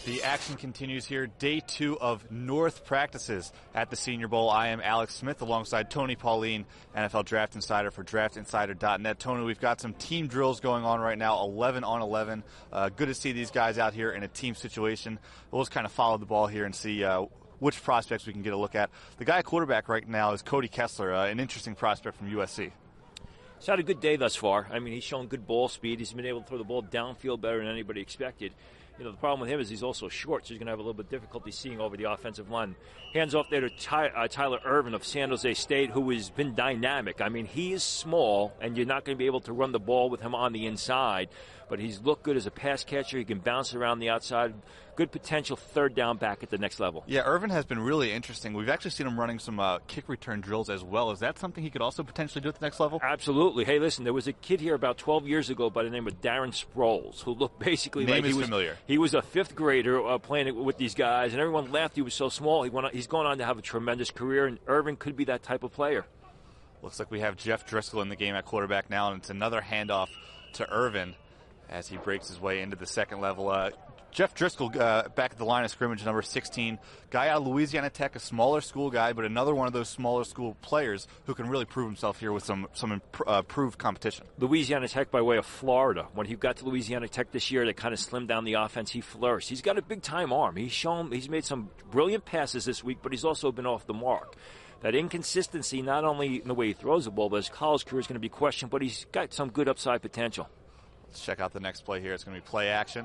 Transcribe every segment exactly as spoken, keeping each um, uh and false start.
The action continues here. Day two of North practices at the Senior Bowl. I am Alex Smith alongside Tony Pauline, N F L Draft Insider for draft insider dot net. Tony, we've got some team drills going on right now, eleven on eleven. Uh, good to see these guys out here in a team situation. We'll just kind of follow the ball here and see uh, which prospects we can get a look at. The guy at quarterback right now is Cody Kessler, uh, an interesting prospect from U S C. He's had a good day thus far. I mean, he's shown good ball speed. He's been able to throw the ball downfield better than anybody expected. You know, the problem with him is he's also short, so he's going to have a little bit of difficulty seeing over the offensive line. Hands off there to Ty, uh, Tyler Ervin of San Jose State, who has been dynamic. I mean, he is small, and you're not going to be able to run the ball with him on the inside, but he's looked good as a pass catcher. He can bounce around the outside. Good potential third down back at the next level. Yeah, Ervin has been really interesting. We've actually seen him running some uh, kick return drills as well. Is that something he could also potentially do at the next level? Absolutely. Hey, listen, there was a kid here about twelve years ago by the name of Darren Sproles, who looked basically Name like is he was familiar. He was a fifth grader uh, playing with these guys, and everyone laughed he was so small. He went on, he's going on to have a tremendous career, and Ervin could be that type of player. Looks like we have Jeff Driscoll in the game at quarterback now, and it's another handoff to Ervin as he breaks his way into the second level. Uh, Jeff Driscoll uh, back at the line of scrimmage, number sixteen. Guy out of Louisiana Tech, a smaller school guy, but another one of those smaller school players who can really prove himself here with some some imp- uh, improved competition. Louisiana Tech by way of Florida. When he got to Louisiana Tech this year, they kind of slimmed down the offense. He flourished. He's got a big-time arm. He's shown he's made some brilliant passes this week, but he's also been off the mark. That inconsistency, not only in the way he throws the ball, but his college career is going to be questioned, but he's got some good upside potential. Let's check out the next play here. It's going to be play action.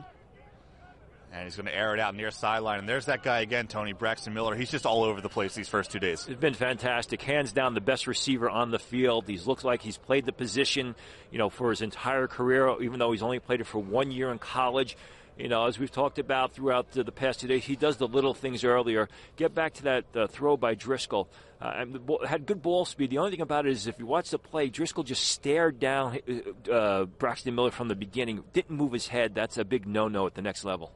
And he's going to air it out near sideline. And there's that guy again, Tony, Braxton Miller. He's just all over the place these first two days. It's been fantastic. Hands down the best receiver on the field. He's looked like he's played the position, you know, for his entire career, even though he's only played it for one year in college. You know, as we've talked about throughout the, the past two days, he does the little things earlier. Get back to that uh, throw by Driscoll. Uh, and the ball, had good ball speed. The only thing about it is if you watch the play, Driscoll just stared down uh, Braxton Miller from the beginning. Didn't move his head. That's a big no-no at the next level.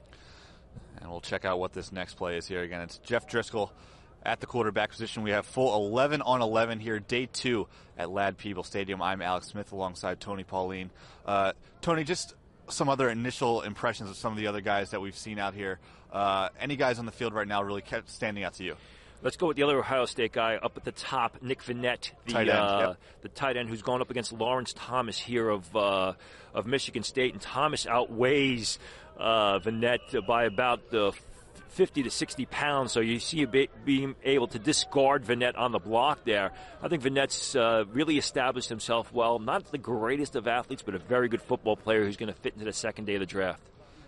And we'll check out what this next play is here. Again, it's Jeff Driscoll at the quarterback position. We have full eleven on eleven here, day two at Ladd-Peebles Stadium. I'm Alex Smith alongside Tony Pauline. Uh, Tony, just some other initial impressions of some of the other guys that we've seen out here. Uh, any guys on the field right now really kept standing out to you? Let's go with the other Ohio State guy up at the top, Nick Vannett, the tight end, uh, yep. the tight end who's going up against Lawrence Thomas here of uh, of Michigan State, and Thomas outweighs uh, Vannett by about uh, fifty to sixty pounds. So you see you being able to discard Vannett on the block there. I think Vannett's uh, really established himself well. Not the greatest of athletes, but a very good football player who's going to fit into the second day of the draft.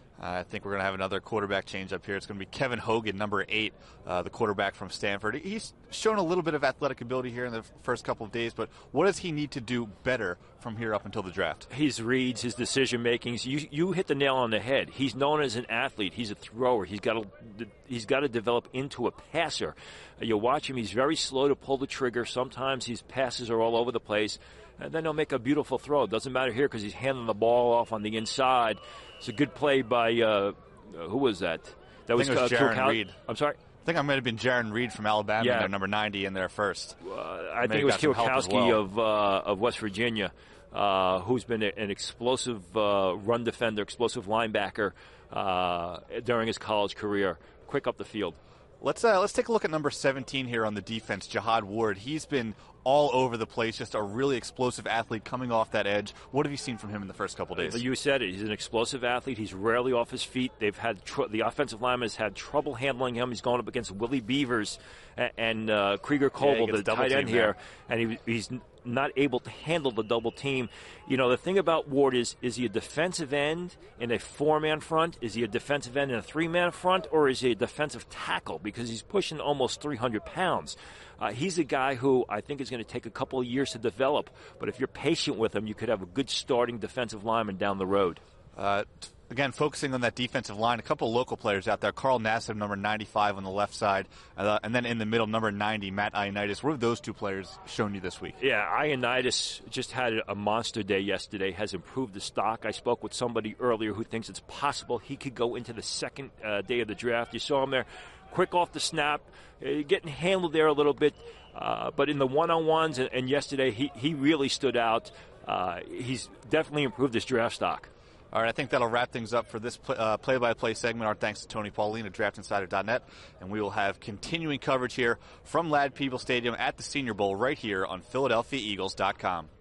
I think we're going to have another quarterback change up here. It's going to be Kevin Hogan, number eight, uh, the quarterback from Stanford. He's shown a little bit of athletic ability here in the first couple of days, but what does he need to do better from here up until the draft? His reads, his decision makings. You you hit the nail on the head. He's known as an athlete. He's a thrower. He's got to he's got to develop into a passer. You'll watch him. He's very slow to pull the trigger. Sometimes his passes are all over the place. And then he'll make a beautiful throw. It doesn't matter here because he's handing the ball off on the inside. It's a good play by, uh, who was that? That I was, think it was uh, Jaron Cal- Reed. I'm sorry? I think I might have been Jaron Reed from Alabama, Yeah. in there, number ninety in there first. Uh, I think it was Kielkowski well. of uh, of West Virginia, uh, who's been a, an explosive uh, run defender, explosive linebacker uh, during his college career. Quick up the field. Let's uh, let's take a look at number seventeen here on the defense, Jihad Ward. He's been all over the place, just a really explosive athlete coming off that edge. What have you seen from him in the first couple days? You said it. He's an explosive athlete. He's rarely off his feet. They've had tr- the offensive lineman has had trouble handling him. He's going up against Willie Beavers and, and uh, Krieger Kobel, yeah, the tight end here, and he, he's not able to handle the double team. You know, the thing about Ward is, is he a defensive end in a four-man front? Is he a defensive end in a three-man front? Or is he a defensive tackle? Because he's pushing almost three hundred pounds. Uh, he's a guy who I think is going to take a couple of years to develop. But if you're patient with him, you could have a good starting defensive lineman down the road. Uh, again, focusing on that defensive line, a couple of local players out there. Carl Nassib, number ninety-five on the left side, uh, and then in the middle, number ninety, Matt Ioannidis. What have those two players shown you this week? Yeah, Ioannidis just had a monster day yesterday, has improved the stock. I spoke with somebody earlier who thinks it's possible he could go into the second uh, day of the draft. You saw him there, quick off the snap, uh, getting handled there a little bit, uh, but in the one-on-ones and, and yesterday he, he really stood out. Uh, he's definitely improved his draft stock. All right, I think that'll wrap things up for this play, uh, play-by-play segment. Our thanks to Tony Pauline of Draft Insider dot net, and we will have continuing coverage here from Ladd Peebles Stadium at the Senior Bowl right here on Philadelphia Eagles dot com.